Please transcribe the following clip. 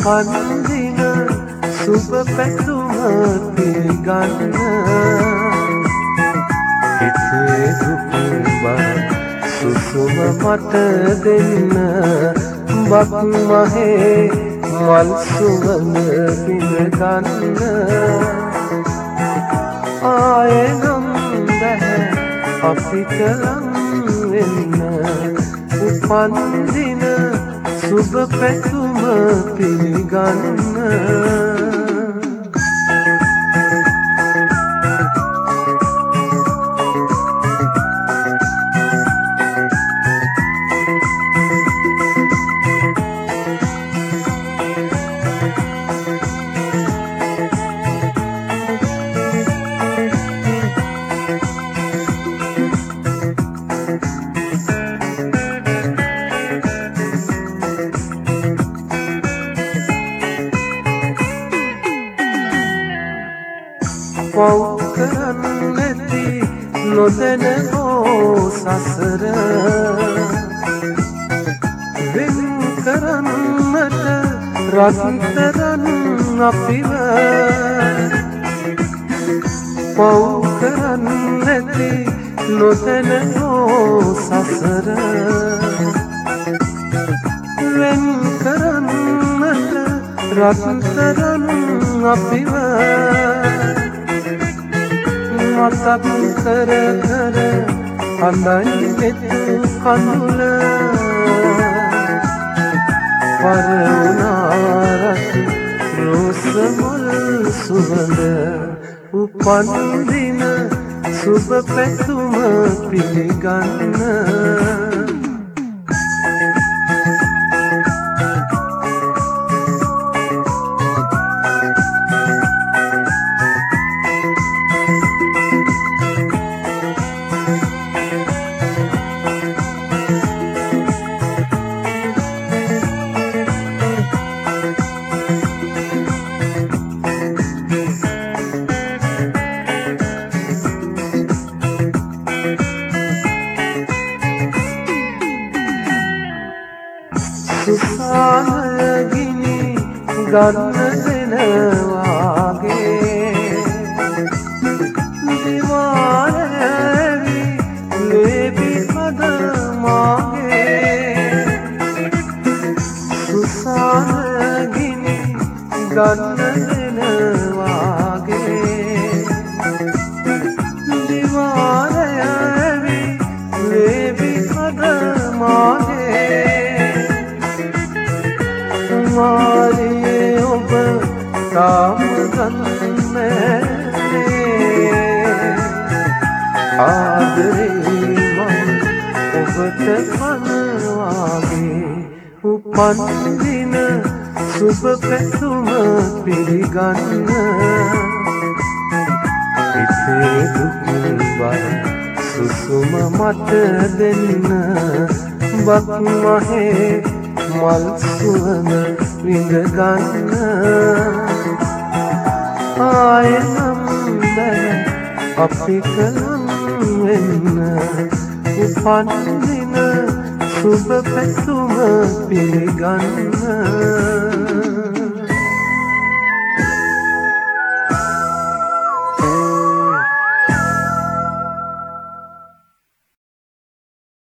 උපන්දින සුබ පැතුම පිළිගන්න හිතේ දුක බර සුසුම මට දෙන්න බක් මහේ මල් සුවඳ පිළිගන්න ආයෙනම් බෑ අපිට ලං වෙන්න උපන්දින සුබ පැතුම පිළිගන්න පව් කරන්නැති නොදැන හෝ සසර වෙන් කරන්නට රත්තරන් අපිව පව් කරන්නැති නොදැන හෝ සසර වෙන් කරන්නට රත්තරන් අපිව මතක් කර කර හඳයි වෙතු කඳුල පරවුනාරත් රෝස මුල් සුවඳ උපන්දින සුබ පැතුම පිළිගන්න සුසානගිනි ගන්න දෙනවාගේ දිවාරැවි ලේබි පදමාගේ සුසානගිනි ගන්න දෙනවාගේ දිවාරැවි ලේබි පදමාගේ මාරියේ ඔබ තාම ගන්නෑ ආදරේ මම ඔබට කනවාගේ උපන්දින සුබ පැතුම පිළිගන්න හිතේ දුක් බර සුසුම මට දෙන්න බක් මහේ මල් සුවඳ විඳගන්න ආයෙනම් බෑ අපිට ලං වෙන්න උපන්දින සුබ පැතුම පිළිගන්න